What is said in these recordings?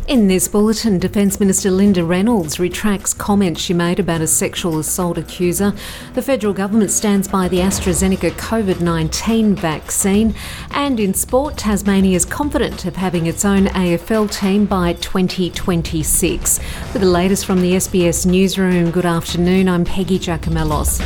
In this bulletin, Defence Minister Linda Reynolds retracts comments she made about a sexual assault accuser. The federal government stands by the AstraZeneca COVID-19 vaccine. And in sport, Tasmania is confident of having its own AFL team by 2026. With the latest from the SBS Newsroom, good afternoon, I'm Peggy Giacomellos.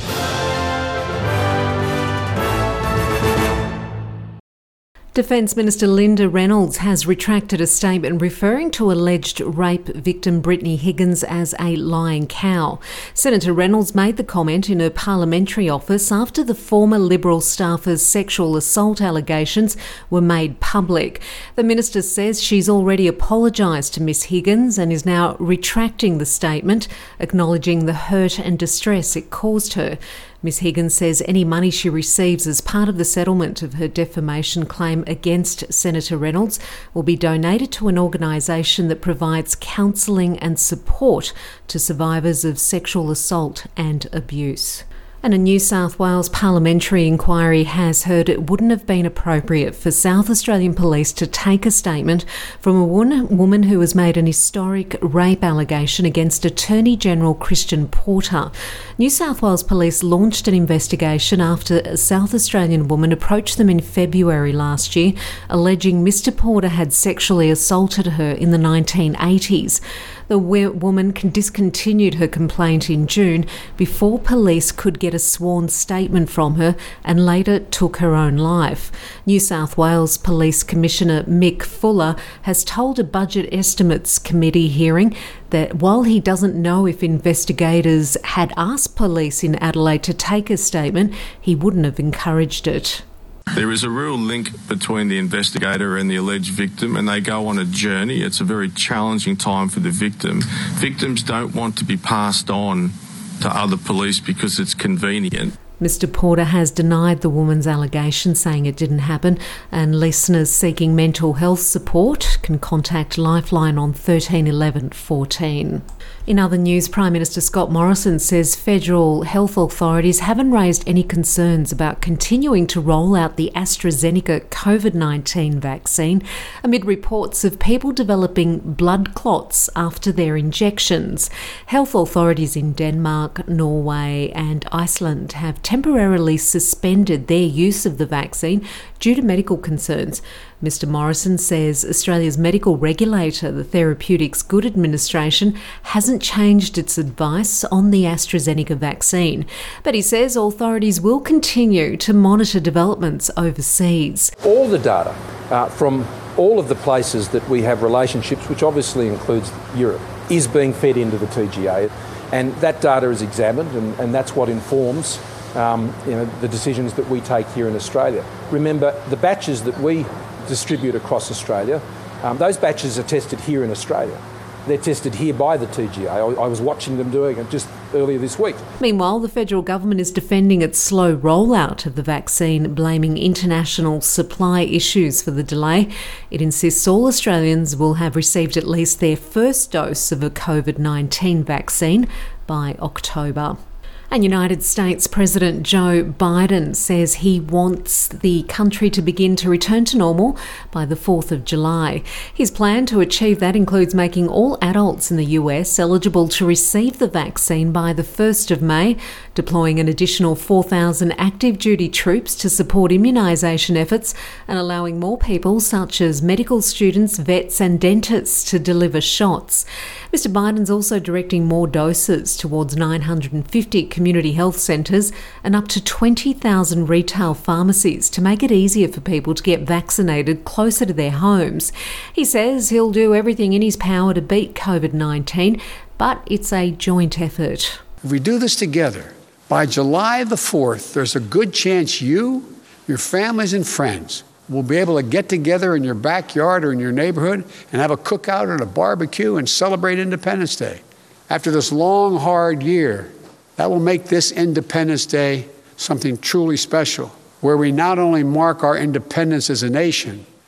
Defence Minister Linda Reynolds has retracted a statement referring to alleged rape victim Brittany Higgins as a lying cow. Senator Reynolds made the comment in her parliamentary office after the former Liberal staffer's sexual assault allegations were made public. The minister says she's already apologised to Miss Higgins and is now retracting the statement, acknowledging the hurt and distress it caused her. Ms Higgins says any money she receives as part of the settlement of her defamation claim against Senator Reynolds will be donated to an organisation that provides counselling and support to survivors of sexual assault and abuse. And a New South Wales parliamentary inquiry has heard it wouldn't have been appropriate for South Australian Police to take a statement from a woman who has made an historic rape allegation against Attorney General Christian Porter. New South Wales Police launched an investigation after a South Australian woman approached them in February last year, alleging Mr Porter had sexually assaulted her in the 1980s. The woman discontinued her complaint in June before police could get a sworn statement from her and later took her own life. New South Wales Police Commissioner Mick Fuller has told a Budget Estimates Committee hearing that while he doesn't know if investigators had asked police in Adelaide to take a statement, he wouldn't have encouraged it. There is a real link between the investigator and the alleged victim, and they go on a journey. It's a very challenging time for the victim. Victims don't want to be passed on to other police because it's convenient. Mr Porter has denied the woman's allegation, saying it didn't happen, and listeners seeking mental health support can contact Lifeline on 13 11 14. In other news, Prime Minister Scott Morrison says federal health authorities haven't raised any concerns about continuing to roll out the AstraZeneca COVID-19 vaccine amid reports of people developing blood clots after their injections. Health authorities in Denmark, Norway and Iceland have temporarily suspended their use of the vaccine due to medical concerns. Mr Morrison says Australia's medical regulator, the Therapeutics Good Administration, hasn't changed its advice on the AstraZeneca vaccine. But he says authorities will continue to monitor developments overseas. All the data from all of the places that we have relationships, which obviously includes Europe, is being fed into the TGA. And that data is examined, and that's what informs the decisions that we take here in Australia. Remember, the batches that we distribute across Australia, those batches are tested here in Australia. They're tested here by the TGA. I was watching them doing it just earlier this week. Meanwhile, the federal government is defending its slow rollout of the vaccine, blaming international supply issues for the delay. It insists all Australians will have received at least their first dose of a COVID-19 vaccine by October. And United States President Joe Biden says he wants the country to begin to return to normal by the 4th of July. His plan to achieve that includes making all adults in the US eligible to receive the vaccine by the 1st of May, deploying an additional 4,000 active duty troops to support immunisation efforts and allowing more people such as medical students, vets and dentists to deliver shots. Mr Biden's also directing more doses towards 950 community health centres and up to 20,000 retail pharmacies to make it easier for people to get vaccinated closer to their homes. He says he'll do everything in his power to beat COVID-19, but it's a joint effort. If we do this together, by July the 4th, there's a good chance you, your families and friends will be able to get together in your backyard or in your neighborhood and have a cookout or a barbecue and celebrate Independence Day. After this long, hard year, that will make this Independence Day something truly special, where we not only mark our independence as a nation,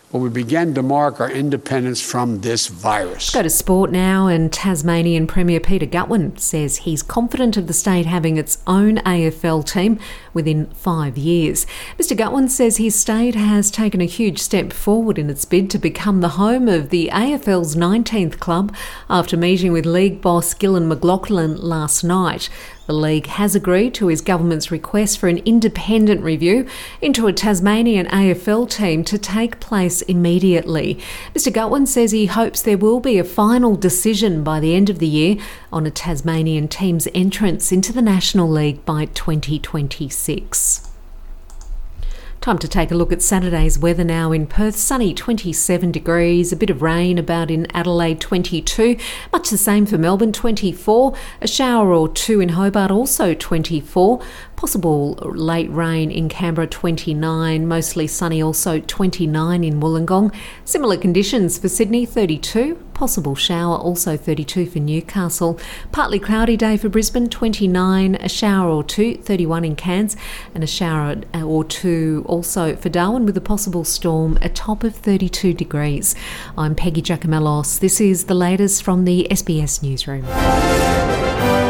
but we began to mark our independence from this virus. Go to sport now, and Tasmanian Premier Peter Gutwein says he's confident of the state having its own AFL team within 5 years. Mr Gutwein says his state has taken a huge step forward in its bid to become the home of the AFL's 19th club after meeting with league boss Gillan McLachlan last night. The league has agreed to his government's request for an independent review into a Tasmanian AFL team to take place immediately. Mr Gutwein says he hopes there will be a final decision by the end of the year on a Tasmanian team's entrance into the National League by 2026. Time to take a look at Saturday's weather now. In Perth, sunny 27 degrees, a bit of rain about in Adelaide 22, much the same for Melbourne 24, a shower or two in Hobart also 24, possible late rain in Canberra 29, mostly sunny also 29 in Wollongong, similar conditions for Sydney 32, possible shower also 32 for Newcastle, partly cloudy day for Brisbane 29, a shower or two 31 in Cairns, and a shower or two also for Darwin with a possible storm, a top of 32 degrees. I'm Peggy Giacomellos. This is the latest from the SBS Newsroom.